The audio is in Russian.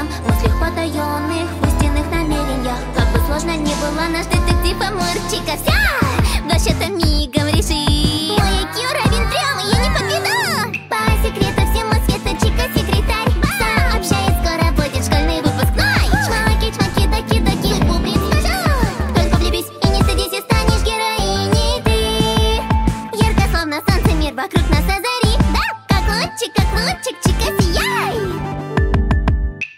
сердцам, мыслях потаенных, в истинных намерениях. Как бы сложно ни было, наш детектив Амурчик